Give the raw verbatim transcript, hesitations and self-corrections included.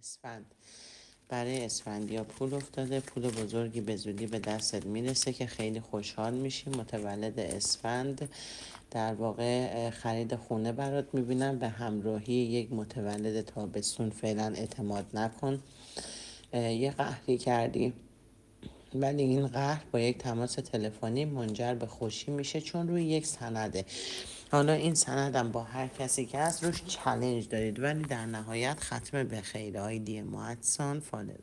اسفند. برای اسفندیار پول افتاده، پول بزرگی به زودی به دستت میرسه که خیلی خوشحال میشی. متولد اسفند در واقع خرید خونه برات میبینم به همراهی یک متولد تابستون. فعلا اعتماد نکن، یه قهری کردی ولی این قهر با یک تماس تلفنی منجر به خوشی میشه، چون روی یک سنده. حالا این سندم با هر کسی که هست روش چالش دارید، ولی در نهایت ختم به خیر. آیدی معدسان فالر